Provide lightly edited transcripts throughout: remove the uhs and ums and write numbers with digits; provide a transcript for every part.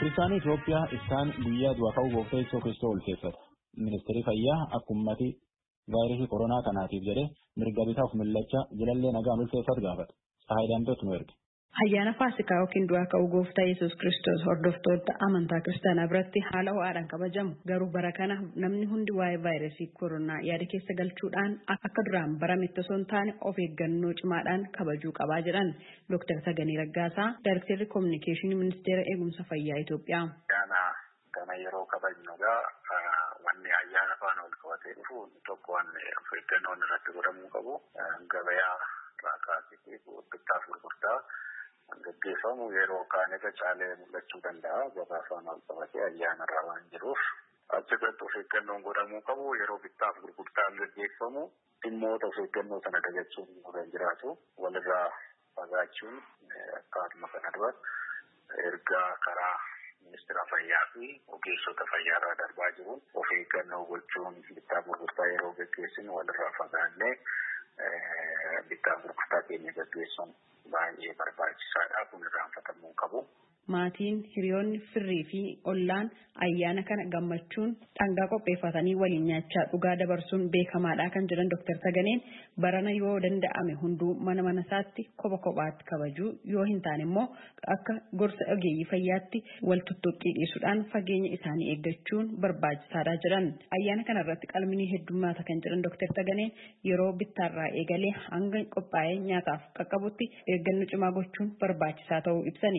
Kiristaanii Itoophiyaa isaan guyyaa du'a ka'uu gooftaa Yesuus Kiristoos ulfeeffata. Ministeerri fayyaa akka ummati vaayirasii koronaa kanaatiif jedhee mirga bitaaf millachaa jilallee nagaan ulfeeffatu gaafata. Saayidaantotu nu erge. Ayyaana Faasikaa yookiin du'a ka'uu gooftaa Yesuus Kiristoos hordoftoota amantaa kiristaanaa biratti haala ho'aadhaan kabajamu. Garuu bara kana namni hundi waa'ee vaayirasii koronaa yaada keessa galchuudhaan akka duraan barametti osoo hin taane of eeggannoo cimaadhaan kabajuu qabaa jedhan Dr. Taganee Raggaasaa, Daayirektarri Kominikeeshinii Ministeera Eegumsa Fayyaa Itoophiyaa. Kana yeroo kabajnugaa wanni ayyaana faana ol qabatee dhufu tokko wanni of eeggannoon irratti godhamuu qabu. Gabayaa raakaasiitiif bittaaf gurgurtaa gaggeeffamu yeroo kaan irra caalee mul'achuu danda'a. Gabaa faana ol qabatee ayyaana irraa waan jiruuf achirratti of eeggannoon godhamuu qabu. Yeroo bittaaf gurgurtaan gaggeeffamu dhimmoota of eeggannoo sana dagachuun kan jiraatu walirraa fagaachuun akkasuma kana dura ergaa karaa Ministeera fayyaa fi ogeessota fayyaarraa darbaa jiruun of eeggannoo gochuun bittaaf gurgurtaa yeroo gaggeessinu walirraa fagaannee bittaaf gurgurtaa keenya gaggeessuun baay'ee barbaachisaadha. Kun irraanfatamuu qabu. Maatiin, hiriyoonni, firrii fi ollaan ayyaana kana gammachuun dhangaa qopheeffatanii waliin nyaachaa dhugaa dabarsuun beekamaadha kan jedhan Dr. Taganeen barana yoo danda'ame hunduu mana isaatti kophaatti kabajuu yoo hin taane immoo akka gorsa ogeeyyii fayyaatti wal tuttuqqii dhiisuudhaan fageenya isaanii eeggachuun barbaachisaadha jedhan. Ayyaana kana irratti qalminii heddummaata kan jedhan Dr. Taganeen yeroo bittaarraa eegalee hanga qophaa'ee nyaataaf qaqqabutti eeggannoo cimaa gochuun barbaachisaa ta'uu ibsani.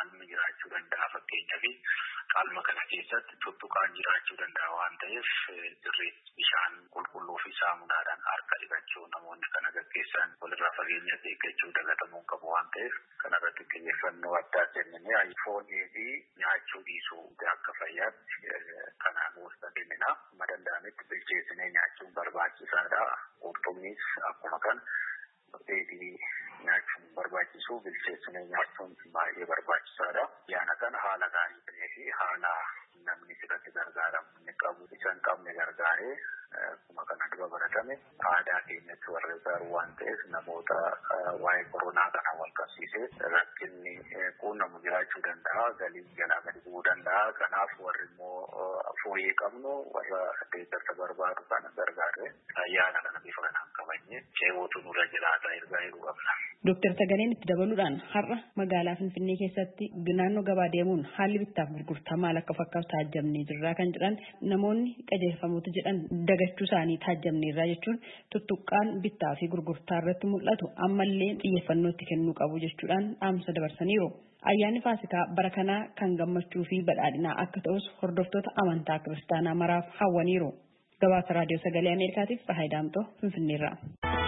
Qalma kana keessatti tuttuqaan jiraachuu danda'a waan ta'eef dirree bishaan qulqulluu fi saamunaadhaan harka dhiqachuu namoonni kana gaggeessan walirraa fageenya eeggachuu dagatamuu qabu waan ta'eef kanarratti xiyyeeffannoo addaa kennine foonii fi nyaachuu dhiisuu akka fayyaatti kanaan gosa kennina. Madanda'ametti bilcheessinee nyaachuun barbaachisaadha. Qurxummiis akkuma kan dheedhii nyaachuun barbaachisu bilcheessinee nyaachuun baay'ee barbaachisaadha. Ayyaana kana haala gaarii ta'ee fi haala namni sirratti gargaaramu inni qabu isa hin qabne gargaaree akkuma kana dura baratame aadaa keenyatti warra gargaaru waan ta'eef namoota waa'ee koronaa kana wal qabsiisee rakkinni quunnamu jiraachuu danda'a. Galii jalaa gadi bu'uu danda'a. Kanaaf warri immoo fooyyee qabnu warra deeggarsa barbaadu kana gargaaree ayyaana kana bifa kanaan kabajne ceebootu nurra jiraata ergaa jedhu qabna. Dr. Taganeen itti dabaluudhaan har'a magaalaa Finfinnee keessatti naannoo gabaa deemuun haalli bittaaf gurgurtaa maal akka fakkaatu taajjabnee jirra kan jedhan namoonni qajeelfamoota jedhan dagachuu isaanii taajjabneerra jechuun tuttuqqaan bittaa fi gurgurtaa irratti mul'atu ammallee xiyyeeffannoo itti kennuu qabu jechuudhaan dhaamsa dabarsaniiru. Ayyaanni Faasikaa bara kanaa kan gammachuu fi badhaadhinaa akka ta'us hordoftoota amantaa kiristaanaa maraaf hawwaniiru. Gabaasa Raadiyoo Sagalee Ameerikaatiif Faayidaamtoo Finfinneerraa.